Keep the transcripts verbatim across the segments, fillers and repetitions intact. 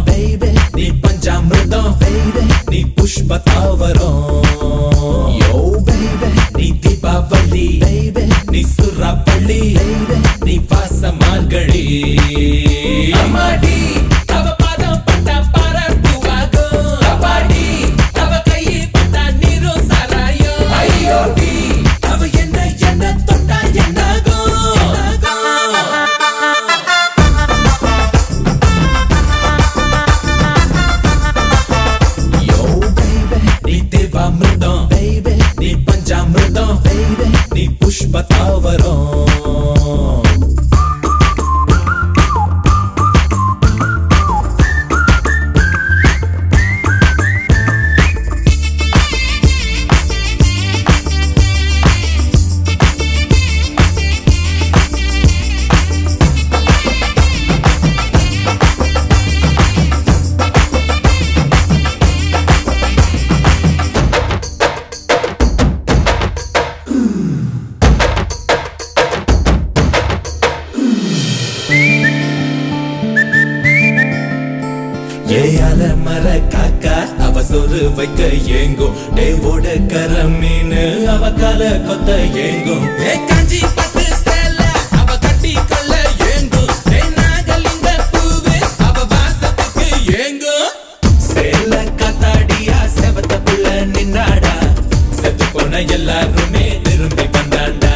baby நீ பஞ்சாமிர்தம் baby நீ புஷ்ப தாவரம் yo baby நீ தீபாவளி baby நீ சுறாப்பள்ளி baby நீ வாச மார்கழி அம்மாடி அவ பாதம் பட்டா பரப்புவாகும் அப்பாடி அவ கையை பட்டா நீரோ சாராயோ ஐயோடி அவ என்ன என்ன தொட்டா என்னாகும் yo baby நீ தேவாமிர்தம் baby நீ பஞ்சாமிர்தம் baby நீ புஷ்ப தாவரம் ஏயால மர காக்கா அவ சொரு வைக்க ஏங்கும் டேவோட கர மீன் அவ கால கொத்த ஏங்கும் ஏ காஞ்சி பட்டு சேல அவ கட்டி கொள்ள ஏங்கும் ஏ நாகலிங்க பூவே அவ வாசத்துக்கு ஏங்கும் சேல காத்தாடியா செவத்த புள்ள நின்னாடா செத்து போன எல்லாருமே திரும்பி வந்தாண்டா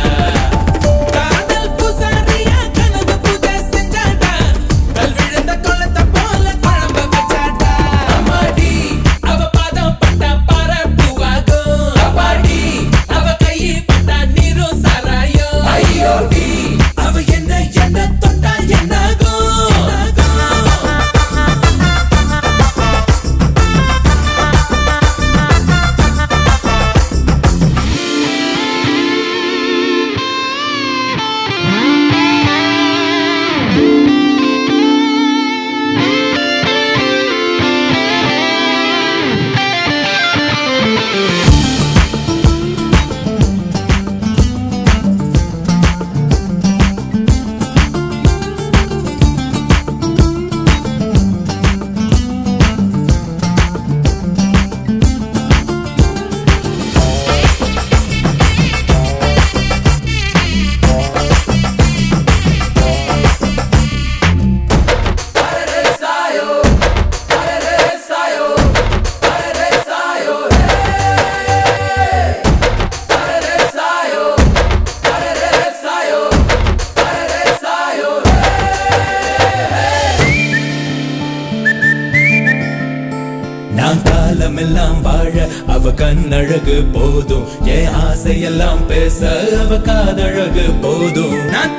நான் காலமெல்லாம் வாழ அவ கண்ணழகு போதும் என் ஆசையெல்லாம் பேச அவ காதழகு போதும் நான்